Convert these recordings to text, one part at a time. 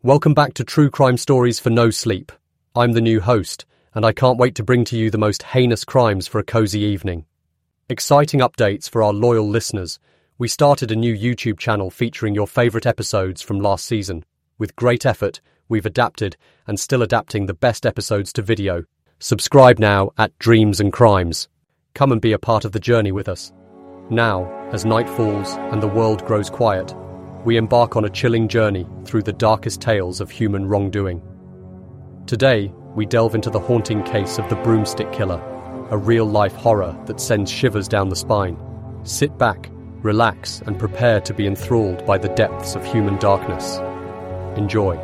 Welcome back to True Crime Stories for No Sleep. I'm the new host, and I can't wait to bring to you the most heinous crimes for a cosy evening. Exciting updates for our loyal listeners. We started a new YouTube channel featuring your favourite episodes from last season. With great effort, we've adapted and still adapting the best episodes to video. Subscribe now at Dreams and Crimes. Come and be a part of the journey with us. Now, as night falls and the world grows quiet, we embark on a chilling journey through the darkest tales of human wrongdoing. Today, we delve into the haunting case of the Broomstick Killer, a real-life horror that sends shivers down the spine. Sit back, relax, and prepare to be enthralled by the depths of human darkness. Enjoy.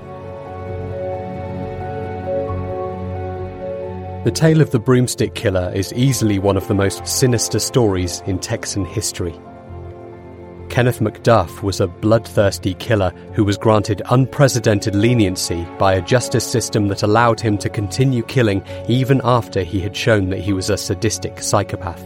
The tale of the Broomstick Killer is easily one of the most sinister stories in Texan history. Kenneth McDuff was a bloodthirsty killer who was granted unprecedented leniency by a justice system that allowed him to continue killing even after he had shown that he was a sadistic psychopath.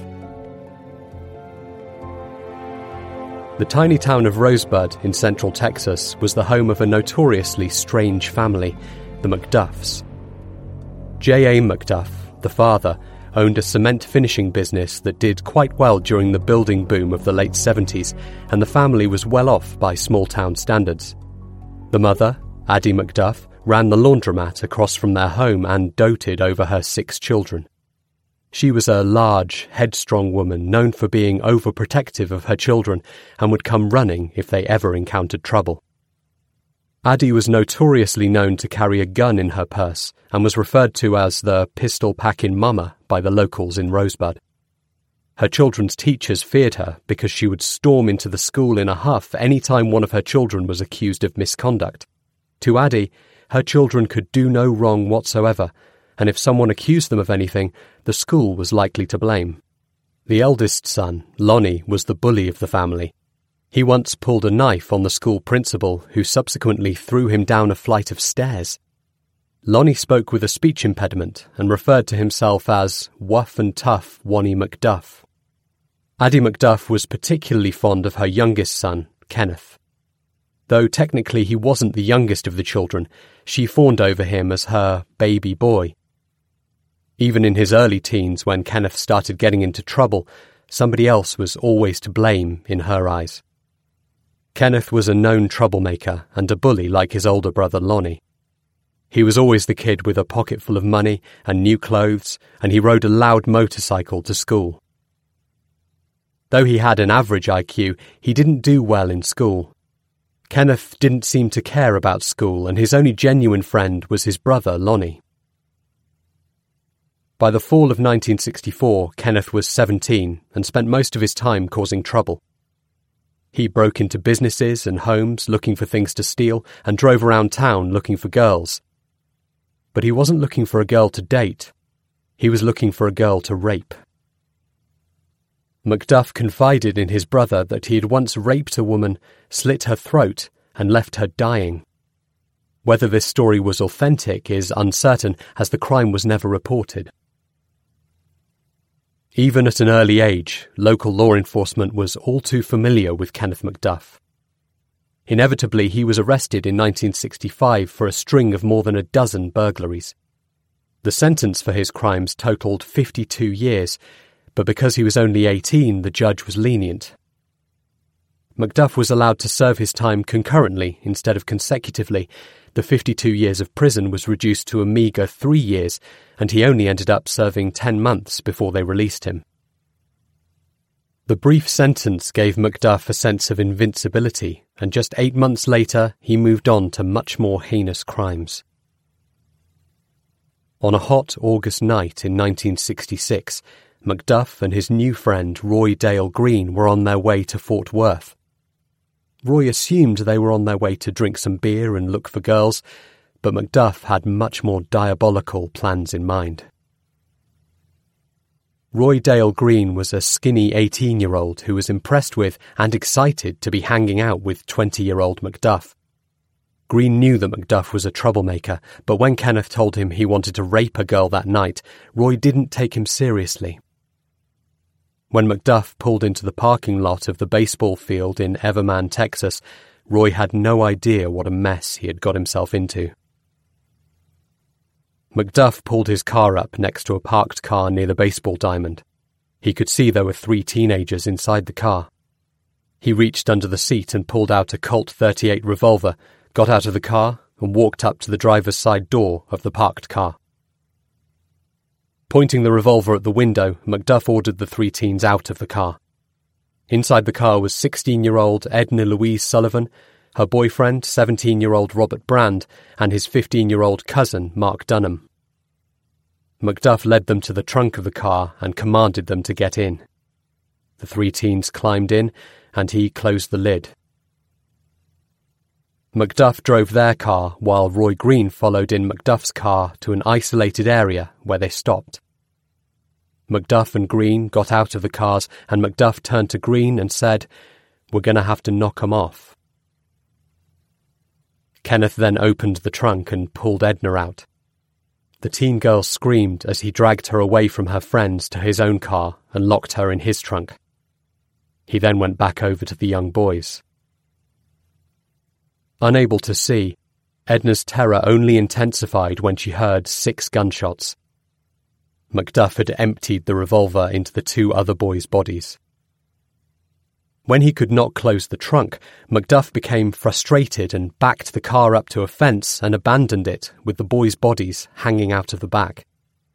The tiny town of Rosebud in central Texas was the home of a notoriously strange family, the McDuffs. J.A. McDuff, the father, owned a cement finishing business that did quite well during the building boom of the late 70s, and the family was well off by small-town standards. The mother, Addie McDuff, ran the laundromat across from their home and doted over her 6 children. She was a large, headstrong woman known for being overprotective of her children and would come running if they ever encountered trouble. Addie was notoriously known to carry a gun in her purse and was referred to as the pistol-packing mama by the locals in Rosebud. Her children's teachers feared her because she would storm into the school in a huff any time one of her children was accused of misconduct. To Addie, her children could do no wrong whatsoever, and if someone accused them of anything, the school was likely to blame. The eldest son, Lonnie, was the bully of the family. He once pulled a knife on the school principal, who subsequently threw him down a flight of stairs. Lonnie spoke with a speech impediment and referred to himself as Wuff and Tough Wonnie McDuff. Addie McDuff was particularly fond of her youngest son, Kenneth. Though technically he wasn't the youngest of the children, she fawned over him as her baby boy. Even in his early teens, when Kenneth started getting into trouble, somebody else was always to blame in her eyes. Kenneth was a known troublemaker and a bully like his older brother Lonnie. He was always the kid with a pocket full of money and new clothes, and he rode a loud motorcycle to school. Though he had an average IQ, he didn't do well in school. Kenneth didn't seem to care about school, and his only genuine friend was his brother Lonnie. By the fall of 1964, Kenneth was 17 and spent most of his time causing trouble. He broke into businesses and homes looking for things to steal and drove around town looking for girls. But he wasn't looking for a girl to date. He was looking for a girl to rape. McDuff confided in his brother that he had once raped a woman, slit her throat, and left her dying. Whether this story was authentic is uncertain, as the crime was never reported. Even at an early age, local law enforcement was all too familiar with Kenneth McDuff. Inevitably, he was arrested in 1965 for a string of more than a dozen burglaries. The sentence for his crimes totaled 52 years, but because he was only 18, the judge was lenient. McDuff was allowed to serve his time concurrently instead of consecutively. The 52 years of prison was reduced to a meagre 3 years, and he only ended up serving 10 months before they released him. The brief sentence gave McDuff a sense of invincibility, and just 8 months later he moved on to much more heinous crimes. On a hot August night in 1966, McDuff and his new friend Roy Dale Green were on their way to Fort Worth. Roy assumed they were on their way to drink some beer and look for girls, but McDuff had much more diabolical plans in mind. Roy Dale Green was a skinny 18-year-old who was impressed with and excited to be hanging out with 20-year-old McDuff. Green knew that McDuff was a troublemaker, but when Kenneth told him he wanted to rape a girl that night, Roy didn't take him seriously. When McDuff pulled into the parking lot of the baseball field in Everman, Texas, Roy had no idea what a mess he had got himself into. Macduff pulled his car up next to a parked car near the baseball diamond. He could see there were 3 teenagers inside the car. He reached under the seat and pulled out a Colt .38 revolver, got out of the car, and walked up to the driver's side door of the parked car. Pointing the revolver at the window, Macduff ordered the 3 teens out of the car. Inside the car was 16-year-old Edna Louise Sullivan, her boyfriend, 17-year-old Robert Brand, and his 15-year-old cousin, Mark Dunham. Macduff led them to the trunk of the car and commanded them to get in. The 3 teens climbed in, and he closed the lid. Macduff drove their car while Roy Green followed in Macduff's car to an isolated area where they stopped. Macduff and Green got out of the cars, and Macduff turned to Green and said, "We're going to have to knock 'em off." Kenneth then opened the trunk and pulled Edna out. The teen girl screamed as he dragged her away from her friends to his own car and locked her in his trunk. He then went back over to the young boys. Unable to see, Edna's terror only intensified when she heard 6 gunshots. Macduff had emptied the revolver into the 2 other boys' bodies. When he could not close the trunk, Macduff became frustrated and backed the car up to a fence and abandoned it with the boys' bodies hanging out of the back.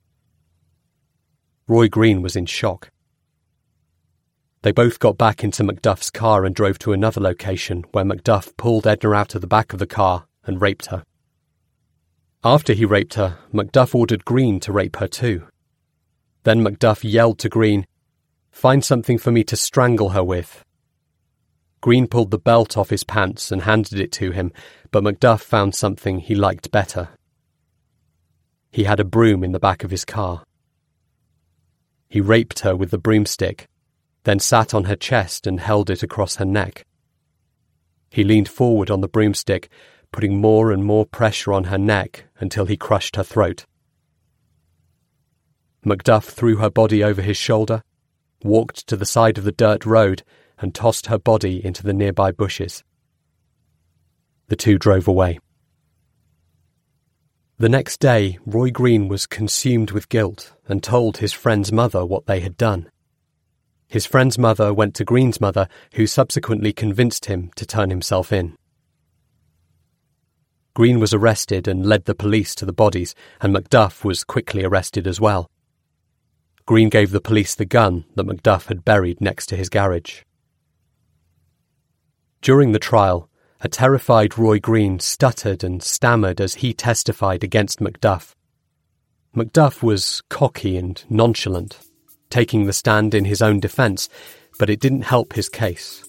Roy Green was in shock. They both got back into Macduff's car and drove to another location where Macduff pulled Edna out of the back of the car and raped her. After he raped her, Macduff ordered Green to rape her too. Then Macduff yelled to Green, "Find something for me to strangle her with." Green pulled the belt off his pants and handed it to him, but Macduff found something he liked better. He had a broom in the back of his car. He raped her with the broomstick, then sat on her chest and held it across her neck. He leaned forward on the broomstick, putting more and more pressure on her neck until he crushed her throat. Macduff threw her body over his shoulder, walked to the side of the dirt road, and tossed her body into the nearby bushes. The 2 drove away. The next day, Roy Green was consumed with guilt and told his friend's mother what they had done. His friend's mother went to Green's mother, who subsequently convinced him to turn himself in. Green was arrested and led the police to the bodies, and Macduff was quickly arrested as well. Green gave the police the gun that Macduff had buried next to his garage. During the trial, a terrified Roy Green stuttered and stammered as he testified against Macduff. Macduff was cocky and nonchalant, taking the stand in his own defence, but it didn't help his case.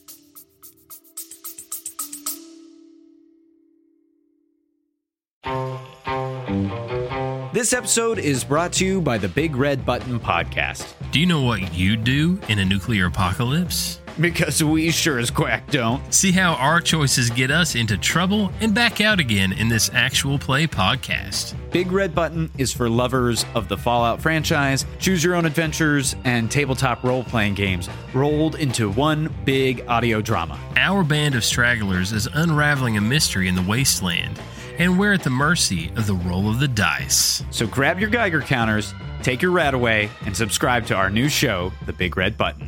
This episode is brought to you by the Big Red Button Podcast. Do you know what you'd do in a nuclear apocalypse? Because we sure as quack don't. See how our choices get us into trouble and back out again in this actual play podcast. Big Red Button is for lovers of the Fallout franchise, choose your own adventures, and tabletop role-playing games rolled into one big audio drama. Our band of stragglers is unraveling a mystery in the wasteland, and we're at the mercy of the roll of the dice. So grab your Geiger counters, take your rat away, and subscribe to our new show, The Big Red Button.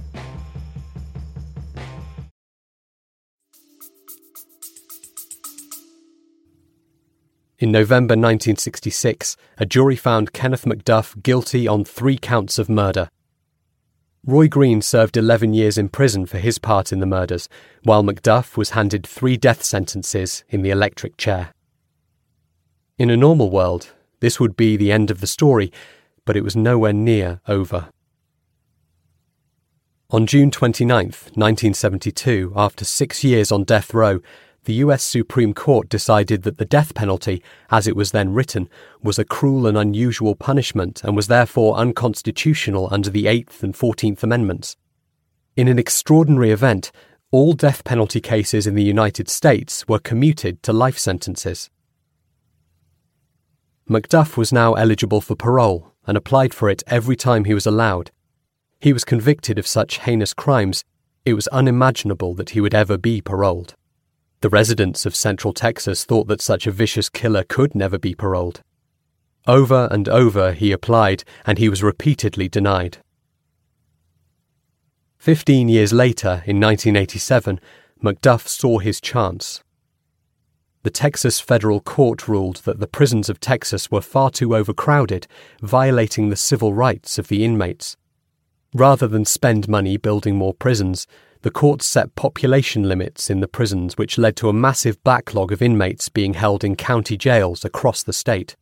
In November 1966, a jury found Kenneth Macduff guilty on 3 counts of murder. Roy Green served 11 years in prison for his part in the murders, while Macduff was handed 3 death sentences in the electric chair. In a normal world, this would be the end of the story, but it was nowhere near over. On June 29, 1972, after 6 years on death row, the US Supreme Court decided that the death penalty, as it was then written, was a cruel and unusual punishment and was therefore unconstitutional under the 8th and 14th Amendments. In an extraordinary event, all death penalty cases in the United States were commuted to life sentences. Macduff was now eligible for parole and applied for it every time he was allowed. He was convicted of such heinous crimes, it was unimaginable that he would ever be paroled. The residents of Central Texas thought that such a vicious killer could never be paroled. Over and over he applied, and he was repeatedly denied. 15 years later, in 1987, McDuff saw his chance. The Texas federal court ruled that the prisons of Texas were far too overcrowded, violating the civil rights of the inmates. Rather than spend money building more prisons, the court set population limits in the prisons, which led to a massive backlog of inmates being held in county jails across the state.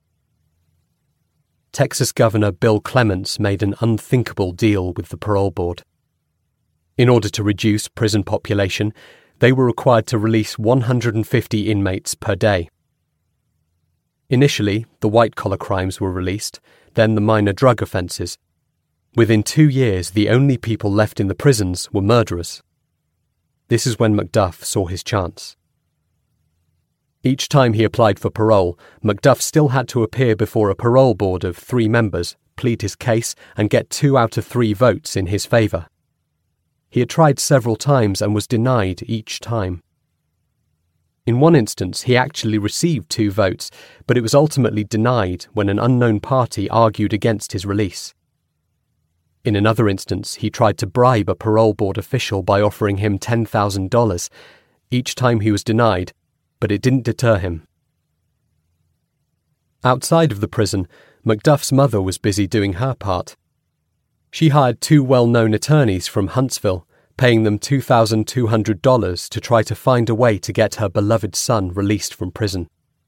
Texas Governor Bill Clements made an unthinkable deal with the parole board. In order to reduce prison population, they were required to release 150 inmates per day. Initially, the white-collar crimes were released, then the minor drug offences. Within 2 years, the only people left in the prisons were murderers. This is when McDuff saw his chance. Each time he applied for parole, McDuff still had to appear before a parole board of 3 members, plead his case, and get 2 out of 3 votes in his favour. He had tried several times and was denied each time. In one instance, he actually received 2 votes, but it was ultimately denied when an unknown party argued against his release. In another instance, he tried to bribe a parole board official by offering him $10,000. Each time he was denied, but it didn't deter him. Outside of the prison, McDuff's mother was busy doing her part. She hired 2 well-known attorneys from Huntsville, paying them $2,200 to try to find a way to get her beloved son released from prison.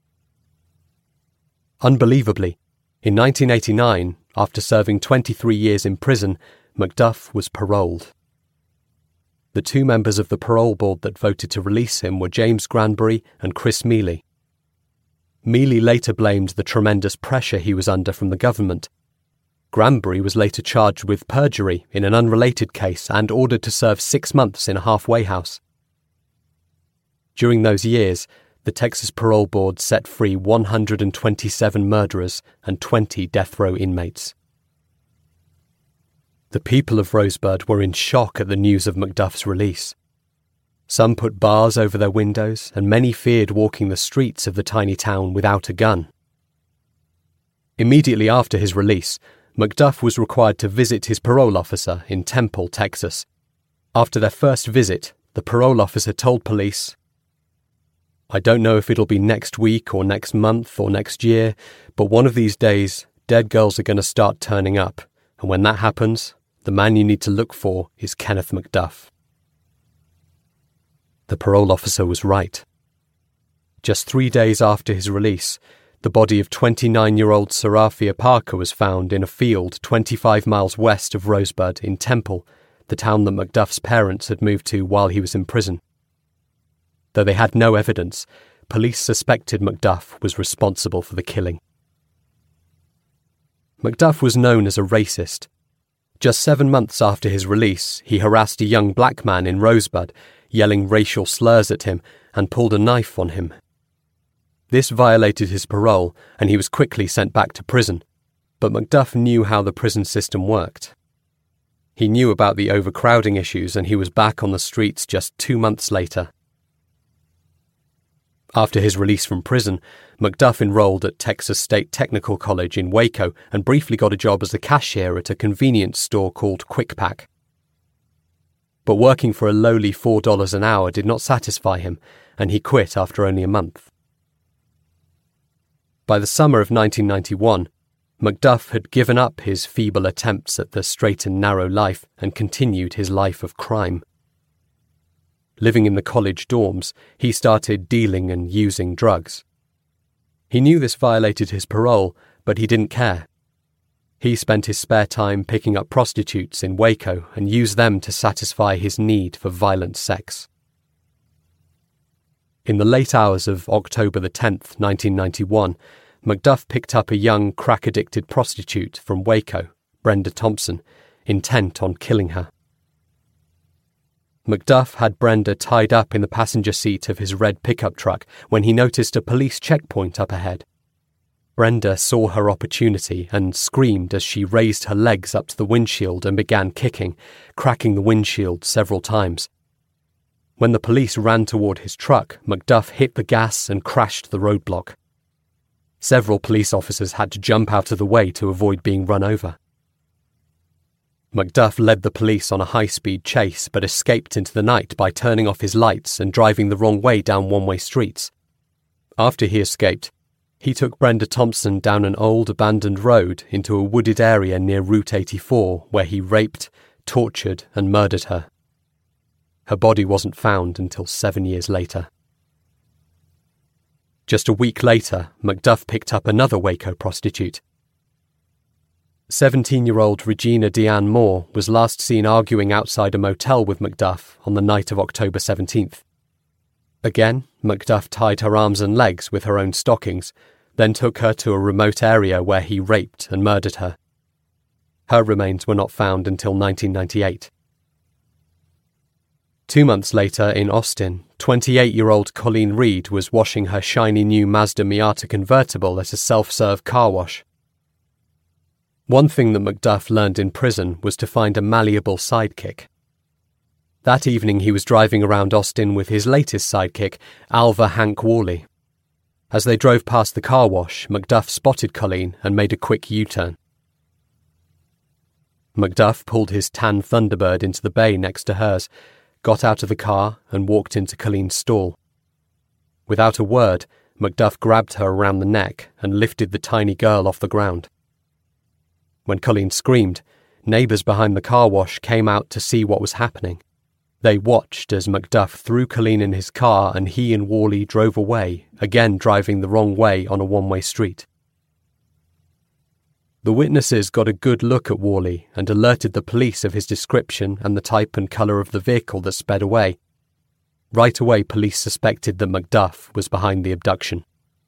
Unbelievably, in 1989, after serving 23 years in prison, McDuff was paroled. The 2 members of the parole board that voted to release him were James Granberry and Chris Mealy. Mealy later blamed the tremendous pressure he was under from the government. Granberry was later charged with perjury in an unrelated case and ordered to serve 6 months in a halfway house. During those years, the Texas Parole Board set free 127 murderers and 20 death row inmates. The people of Rosebud were in shock at the news of McDuff's release. Some put bars over their windows, and many feared walking the streets of the tiny town without a gun. Immediately after his release, McDuff was required to visit his parole officer in Temple, Texas. After their first visit, the parole officer told police, "I don't know if it'll be next week or next month or next year, but one of these days, dead girls are going to start turning up, and when that happens, the man you need to look for is Kenneth McDuff." The parole officer was right. Just 3 days after his release, the body of 29-year-old Seraphia Parker was found in a field 25 miles west of Rosebud in Temple, the town that McDuff's parents had moved to while he was in prison. Though they had no evidence, police suspected McDuff was responsible for the killing. McDuff was known as a racist. Just 7 months after his release, he harassed a young black man in Rosebud, yelling racial slurs at him, and pulled a knife on him. This violated his parole, and he was quickly sent back to prison, but McDuff knew how the prison system worked. He knew about the overcrowding issues, and he was back on the streets just 2 months later. After his release from prison, McDuff enrolled at Texas State Technical College in Waco and briefly got a job as a cashier at a convenience store called Quick Pack. But working for a lowly $4 an hour did not satisfy him, and he quit after only a month. By the summer of 1991, McDuff had given up his feeble attempts at the straight and narrow life and continued his life of crime. Living in the college dorms, he started dealing and using drugs. He knew this violated his parole, but he didn't care. He spent his spare time picking up prostitutes in Waco and used them to satisfy his need for violent sex. In the late hours of October the 10th, 1991, McDuff picked up a young crack-addicted prostitute from Waco, Brenda Thompson, intent on killing her. McDuff had Brenda tied up in the passenger seat of his red pickup truck when he noticed a police checkpoint up ahead. Brenda saw her opportunity and screamed as she raised her legs up to the windshield and began kicking, cracking the windshield several times. When the police ran toward his truck, Macduff hit the gas and crashed the roadblock. Several police officers had to jump out of the way to avoid being run over. Macduff led the police on a high-speed chase but escaped into the night by turning off his lights and driving the wrong way down one-way streets. After he escaped, he took Brenda Thompson down an old abandoned road into a wooded area near Route 84 where he raped, tortured and murdered her. Her body wasn't found until 7 years later. Just a week later, Macduff picked up another Waco prostitute. 17-year-old Regina Deanne Moore was last seen arguing outside a motel with Macduff on the night of October 17th. Again, Macduff tied her arms and legs with her own stockings, then took her to a remote area where he raped and murdered her. Her remains were not found until 1998. 2 months later, in Austin, 28-year-old Colleen Reed was washing her shiny new Mazda Miata convertible at a self-serve car wash. One thing that Macduff learned in prison was to find a malleable sidekick. That evening he was driving around Austin with his latest sidekick, Alva Hank Worley. As they drove past the car wash, Macduff spotted Colleen and made a quick U-turn. Macduff pulled his tan Thunderbird into the bay next to hers, got out of the car and walked into Colleen's stall. Without a word, Macduff grabbed her around the neck and lifted the tiny girl off the ground. When Colleen screamed, neighbours behind the car wash came out to see what was happening. They watched as Macduff threw Colleen in his car and he and Worley drove away, again driving the wrong way on a one-way street. The witnesses got a good look at Worley and alerted the police of his description and the type and colour of the vehicle that sped away. Right away, police suspected that Macduff was behind the abduction.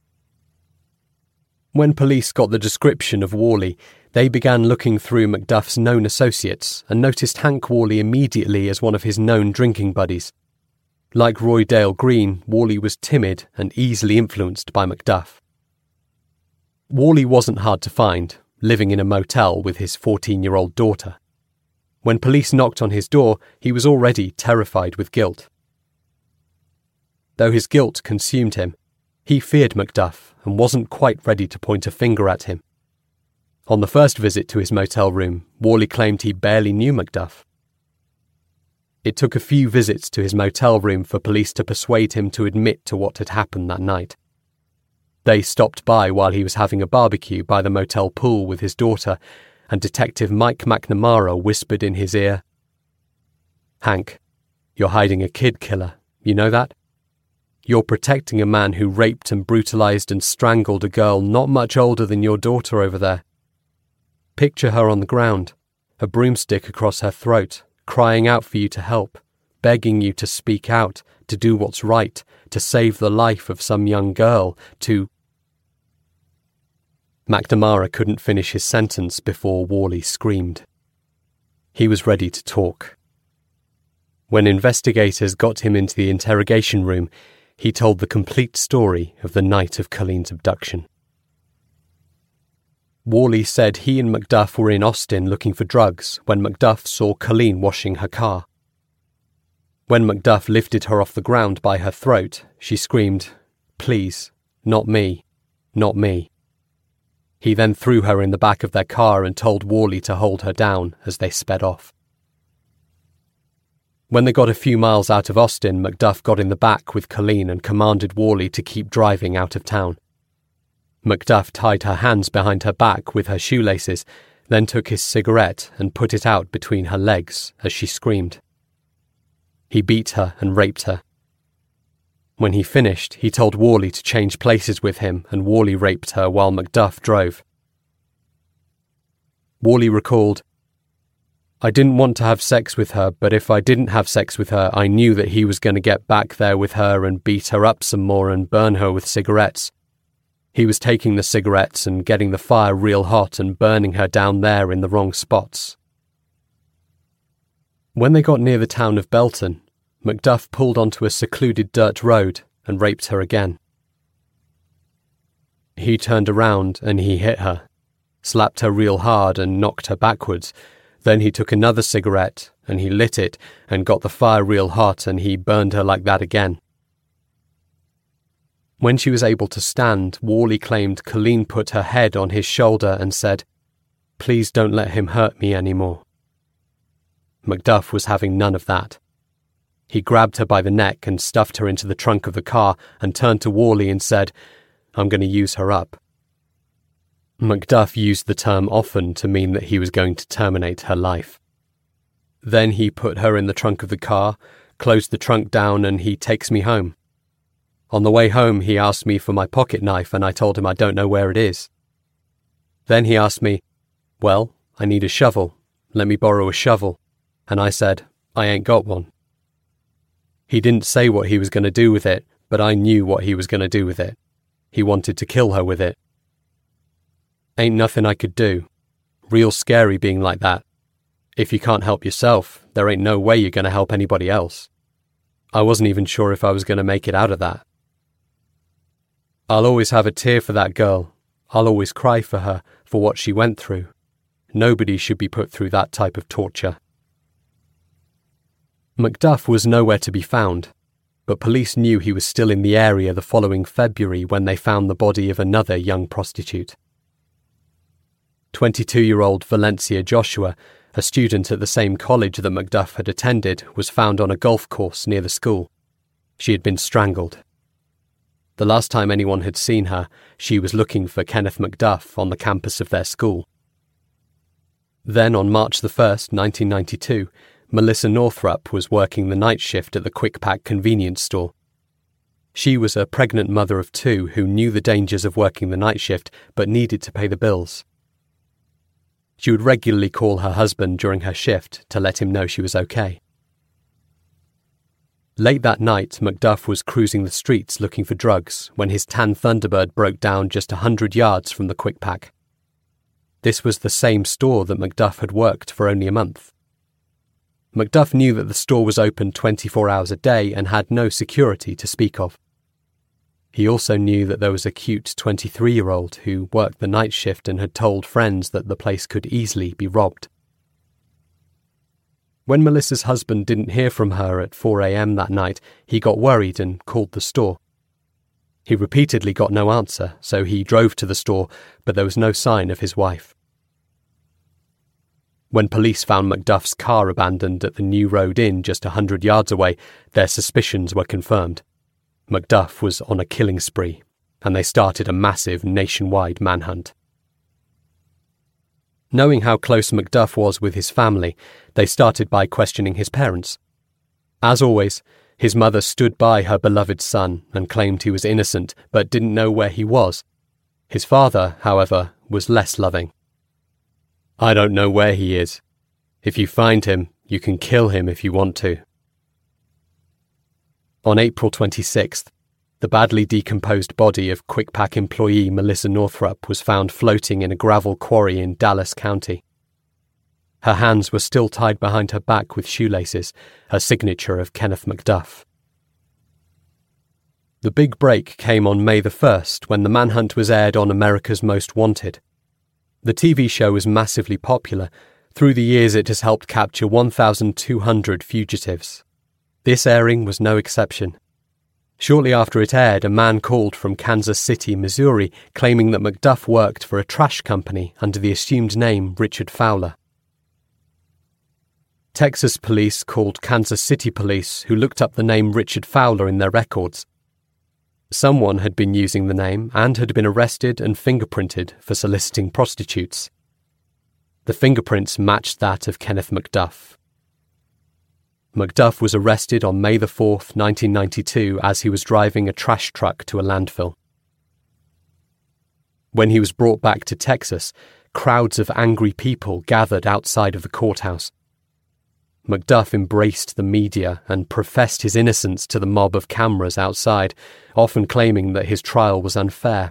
When police got the description of Worley, they began looking through Macduff's known associates and noticed Hank Worley immediately as one of his known drinking buddies. Like Roy Dale Green, Worley was timid and easily influenced by Macduff. Worley wasn't hard to find, living in a motel with his 14-year-old daughter. When police knocked on his door, he was already terrified with guilt. Though his guilt consumed him, he feared Macduff and wasn't quite ready to point a finger at him. On the first visit to his motel room, Worley claimed he barely knew Macduff. It took a few visits to his motel room for police to persuade him to admit to what had happened that night. They stopped by while he was having a barbecue by the motel pool with his daughter, and Detective Mike McNamara whispered in his ear, "Hank, you're hiding a kid killer, you know that? You're protecting a man who raped and brutalized and strangled a girl not much older than your daughter over there. Picture her on the ground, a broomstick across her throat, crying out for you to help, begging you to speak out, to do what's right, to save the life of some young girl, to..." McNamara couldn't finish his sentence before Worley screamed. He was ready to talk. When investigators got him into the interrogation room, he told the complete story of the night of Colleen's abduction. Worley said he and Macduff were in Austin looking for drugs when Macduff saw Colleen washing her car. When Macduff lifted her off the ground by her throat, she screamed, "Please, not me, not me." He then threw her in the back of their car and told Worley to hold her down as they sped off. When they got a few miles out of Austin, Macduff got in the back with Colleen and commanded Worley to keep driving out of town. Macduff tied her hands behind her back with her shoelaces, then took his cigarette and put it out between her legs as she screamed. He beat her and raped her. When he finished, he told Worley to change places with him, and Worley raped her while Macduff drove. Worley recalled, "I didn't want to have sex with her, but if I didn't have sex with her, I knew that he was going to get back there with her and beat her up some more and burn her with cigarettes. He was taking the cigarettes and getting the fire real hot and burning her down there in the wrong spots." When they got near the town of Belton, Macduff pulled onto a secluded dirt road and raped her again. He turned around and he hit her, slapped her real hard and knocked her backwards, Then he took another cigarette, and he lit it, and got the fire real hot, and he burned her like that again. When she was able to stand, Worley claimed Colleen put her head on his shoulder and said, "Please don't let him hurt me anymore." Macduff was having none of that. He grabbed her by the neck and stuffed her into the trunk of the car and turned to Worley and said, "I'm going to use her up." Macduff used the term often to mean that he was going to terminate her life. Then he put her in the trunk of the car, closed the trunk down, and he takes me home. On the way home, he asked me for my pocket knife, and I told him I don't know where it is. Then he asked me, "Well, I need a shovel. Let me borrow a shovel." And I said, "I ain't got one." He didn't say what he was going to do with it, but I knew what he was going to do with it. He wanted to kill her with it. Ain't nothing I could do. Real scary being like that. If you can't help yourself, there ain't no way you're going to help anybody else. I wasn't even sure if I was going to make it out of that. I'll always have a tear for that girl. I'll always cry for her, for what she went through. Nobody should be put through that type of torture. Macduff was nowhere to be found, but police knew he was still in the area the following February when they found the body of another young prostitute. 22-year-old Valencia Joshua, a student at the same college that Macduff had attended, was found on a golf course near the school. She had been strangled. The last time anyone had seen her, she was looking for Kenneth Macduff on the campus of their school. Then on March the 1st, 1992, Melissa Northrup was working the night shift at the Quick Pack convenience store. She was a pregnant mother of 2 who knew the dangers of working the night shift but needed to pay the bills. She would regularly call her husband during her shift to let him know she was okay. Late that night, Macduff was cruising the streets looking for drugs when his tan Thunderbird broke down just 100 yards from the Quick Pack. This was the same store that Macduff had worked for only a month. Macduff knew that the store was open 24 hours a day and had no security to speak of. He also knew that there was a cute 23-year-old who worked the night shift and had told friends that the place could easily be robbed. When Melissa's husband didn't hear from her at 4 a.m. that night, he got worried and called the store. He repeatedly got no answer, so he drove to the store, but there was no sign of his wife. When police found Macduff's car abandoned at the New Road Inn just 100 yards away, their suspicions were confirmed. Macduff was on a killing spree, and they started a massive nationwide manhunt. Knowing how close Macduff was with his family, they started by questioning his parents. As always, his mother stood by her beloved son and claimed he was innocent but didn't know where he was. His father, however, was less loving. "I don't know where he is. If you find him, you can kill him if you want to." On April 26th, the badly decomposed body of Quick Pack employee Melissa Northrup was found floating in a gravel quarry in Dallas County. Her hands were still tied behind her back with shoelaces, a signature of Kenneth Macduff. The big break came on May the 1st when the manhunt was aired on America's Most Wanted. The TV show was massively popular. Through the years it has helped capture 1,200 fugitives. This airing was no exception. Shortly after it aired, a man called from Kansas City, Missouri, claiming that Macduff worked for a trash company under the assumed name Richard Fowler. Texas police called Kansas City police, who looked up the name Richard Fowler in their records. Someone had been using the name and had been arrested and fingerprinted for soliciting prostitutes. The fingerprints matched that of Kenneth Macduff. Macduff was arrested on May the 4th, 1992, as he was driving a trash truck to a landfill. When he was brought back to Texas, crowds of angry people gathered outside of the courthouse. Macduff embraced the media and professed his innocence to the mob of cameras outside, often claiming that his trial was unfair.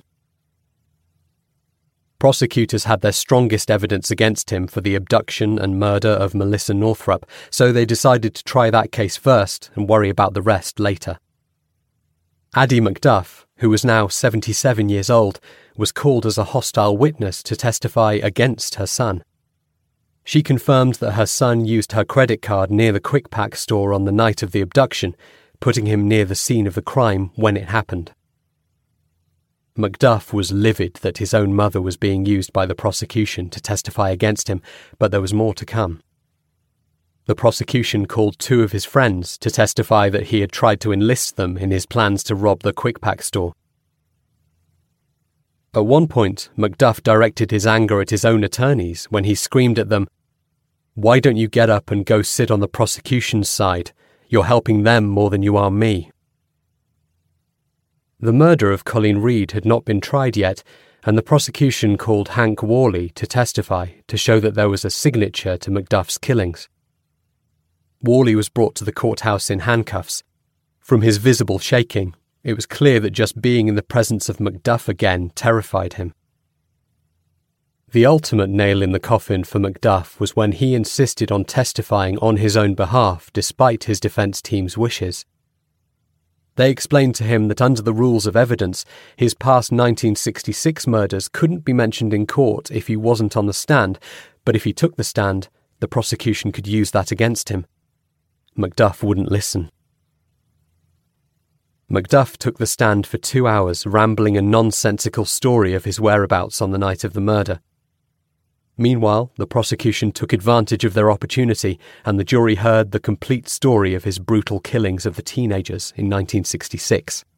Prosecutors had their strongest evidence against him for the abduction and murder of Melissa Northrup, so they decided to try that case first and worry about the rest later. Addie Macduff, who was now 77 years old, was called as a hostile witness to testify against her son. She confirmed that her son used her credit card near the Quick Pack store on the night of the abduction, putting him near the scene of the crime when it happened. Macduff was livid that his own mother was being used by the prosecution to testify against him, but there was more to come. The prosecution called 2 of his friends to testify that he had tried to enlist them in his plans to rob the Quick Pack store. At one point, Macduff directed his anger at his own attorneys when he screamed at them, "Why don't you get up and go sit on the prosecution's side? You're helping them more than you are me." The murder of Colleen Reed had not been tried yet, and the prosecution called Hank Worley to testify to show that there was a signature to Macduff's killings. Worley was brought to the courthouse in handcuffs. From his visible shaking, it was clear that just being in the presence of Macduff again terrified him. The ultimate nail in the coffin for Macduff was when he insisted on testifying on his own behalf despite his defense team's wishes. They explained to him that under the rules of evidence, his past 1966 murders couldn't be mentioned in court if he wasn't on the stand, but if he took the stand, the prosecution could use that against him. Macduff wouldn't listen. Macduff took the stand for 2 hours, rambling a nonsensical story of his whereabouts on the night of the murder. Meanwhile, the prosecution took advantage of their opportunity, and the jury heard the complete story of his brutal killings of the teenagers in 1966.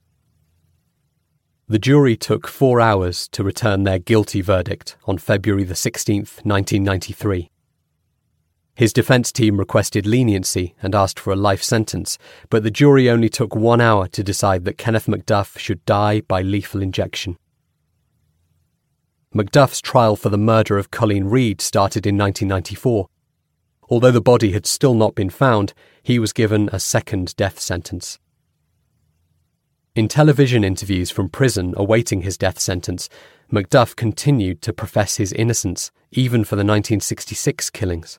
The jury took 4 hours to return their guilty verdict on February the 16th, 1993. His defense team requested leniency and asked for a life sentence, but the jury only took 1 hour to decide that Kenneth Macduff should die by lethal injection. Macduff's trial for the murder of Colleen Reed started in 1994. Although the body had still not been found, he was given a second death sentence. In television interviews from prison awaiting his death sentence, Macduff continued to profess his innocence, even for the 1966 killings.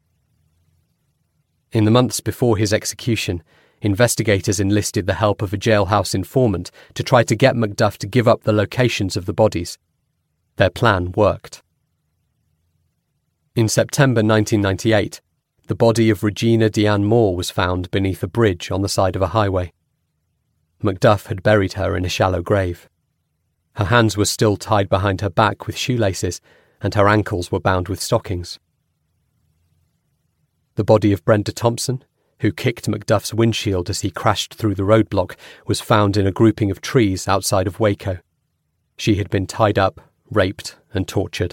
In the months before his execution, investigators enlisted the help of a jailhouse informant to try to get Macduff to give up the locations of the bodies. Their plan worked. In September 1998, the body of Regina Deanne Moore was found beneath a bridge on the side of a highway. Macduff had buried her in a shallow grave. Her hands were still tied behind her back with shoelaces, and her ankles were bound with stockings. The body of Brenda Thompson, who kicked Macduff's windshield as he crashed through the roadblock, was found in a grouping of trees outside of Waco. She had been tied up, raped, and tortured.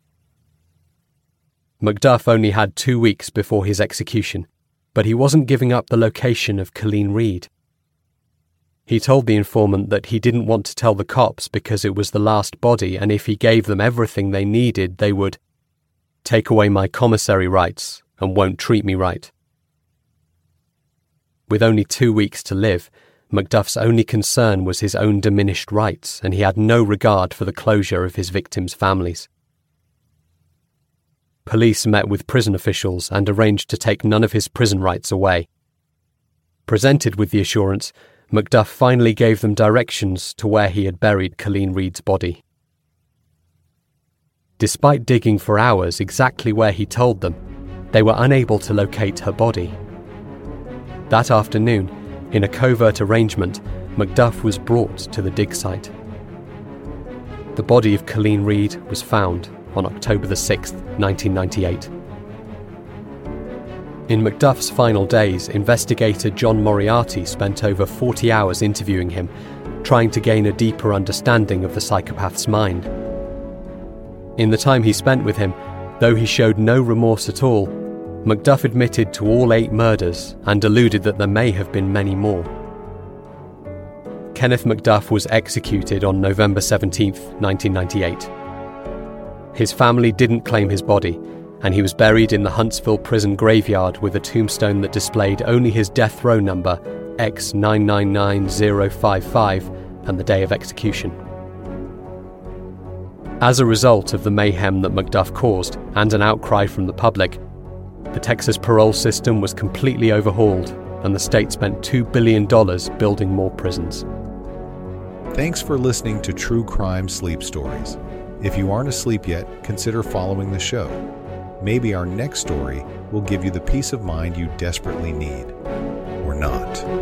Macduff only had 2 weeks before his execution, but he wasn't giving up the location of Colleen Reed. He told the informant that he didn't want to tell the cops because it was the last body, and if he gave them everything they needed, they would take away my commissary rights and won't treat me right. With only 2 weeks to live, Macduff's only concern was his own diminished rights, and he had no regard for the closure of his victims' families. Police met with prison officials and arranged to take none of his prison rights away. Presented with the assurance, Macduff finally gave them directions to where he had buried Colleen Reed's body. Despite digging for hours exactly where he told them, they were unable to locate her body. That afternoon, in a covert arrangement, Macduff was brought to the dig site. The body of Colleen Reed was found on October the 6th, 1998. In Macduff's final days, investigator John Moriarty spent over 40 hours interviewing him, trying to gain a deeper understanding of the psychopath's mind. In the time he spent with him, though he showed no remorse at all, Macduff admitted to all 8 murders and alluded that there may have been many more. Kenneth Macduff was executed on November 17, 1998. His family didn't claim his body, and he was buried in the Huntsville prison graveyard with a tombstone that displayed only his death row number, X999055, and the day of execution. As a result of the mayhem that Macduff caused and an outcry from the public, the Texas parole system was completely overhauled, and the state spent $2 billion building more prisons. Thanks for listening to True Crime Sleep Stories. If you aren't asleep yet, consider following the show. Maybe our next story will give you the peace of mind you desperately need. Or not.